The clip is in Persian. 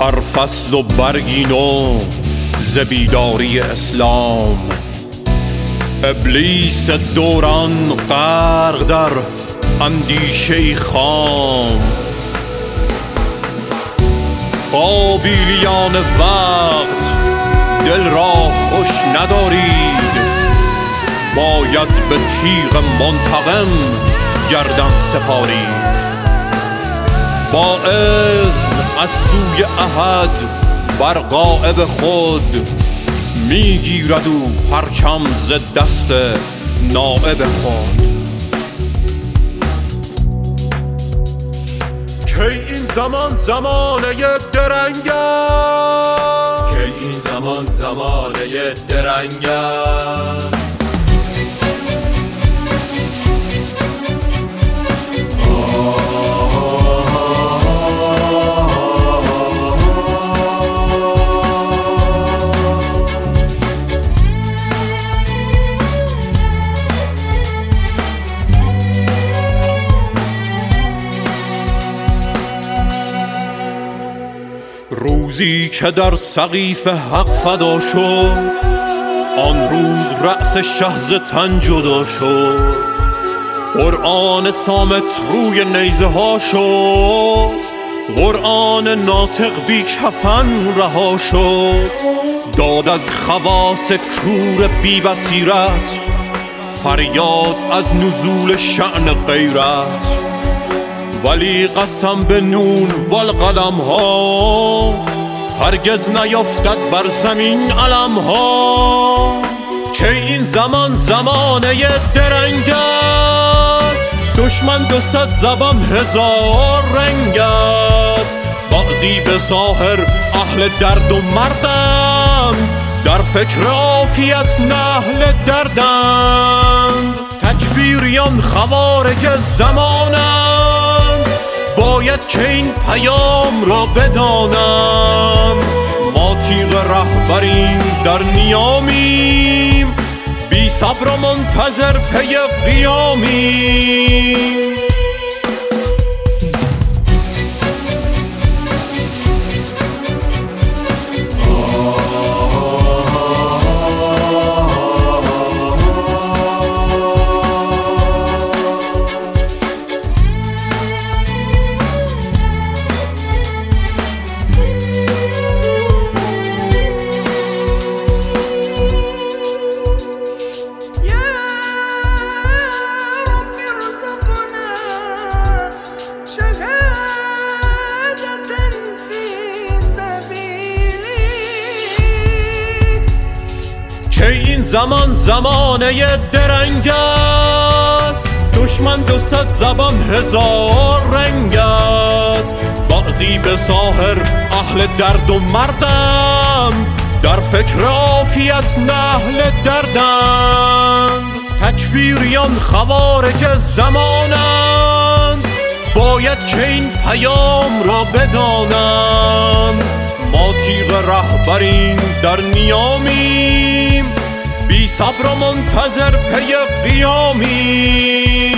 در فصل و برگی نو ز بیداری اسلام، ابلیس دوران غرق در اندیشه خام. قابیلیان وقت دل را خوش ندارید، باید به تیغ منتقم گردن سپارید. با اذن از سوی احد بر غائب خود، میگیرد او پرچم ز دست نائب خود. کی این زمان زمانه درنگ است، کی این زمان زمانه درنگ است. روزی که در سقیف حق فدا شد، آن روز رأس شه ز تن جدا شد. قرآن صامت روی نیزه ها شد، قرآن ناطق بی کفن رها شد. داد از خواص کور بی بصیرت، فریاد از نزول شأن غیرت. ولی قسم به نون والقلم ها، هرگز نیفتد بر زمین علم ها. که این زمان زمانه درنگ است، دشمن 200 زبان 1000 رنگ است. بعضی به ظاهر اهل درد و مردند، در فکر عافیت نه اهل دردند. تکفیریان خوارج زمانند، باید که این پیام را بدانم. ما تیغ رهبریم در نیامیم، بی صبر و منتظر پی قیامیم. که این زمان زمانه درنگ است، دشمن 200 زبان 1000 رنگ است. بعضی به ظاهر اهل درد و مردند، در فکر عافیت نه اهل دردند. تکفیریان خوارج زمانند، باید که این پیام را بدانم. ما تیغ رهبریم در نیامیم، بی صبر و منتظر پی قیامیم.